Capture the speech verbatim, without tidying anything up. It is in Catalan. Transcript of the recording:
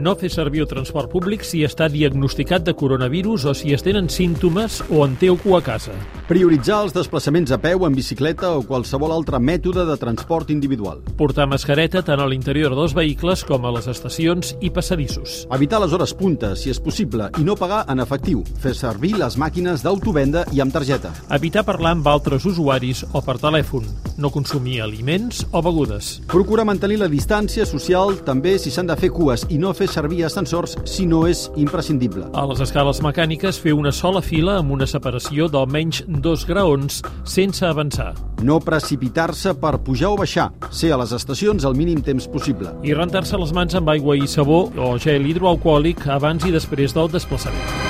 No fer servir el transport públic si està diagnosticat de coronavirus o si es tenen símptomes o en té algú a casa. Prioritzar els desplaçaments a peu, en bicicleta o qualsevol altre mètode de transport individual. Portar mascareta tant a l'interior dels vehicles com a les estacions i passadissos. Evitar les hores punta, si és possible, i no pagar en efectiu. Fer servir les màquines d'autovenda i amb targeta. Evitar parlar amb altres usuaris o per telèfon. No consumir aliments o begudes. Procurar mantenir la distància social també si s'han de fer cues i no fer servir ascensors si no és imprescindible. A les escales mecàniques fer una sola fila amb una separació d'almenys dos graons sense avançar. No precipitar-se per pujar o baixar. Ser a les estacions el mínim temps possible. I rentar-se les mans amb aigua i sabó o gel hidroalcohòlic abans i després del desplaçament.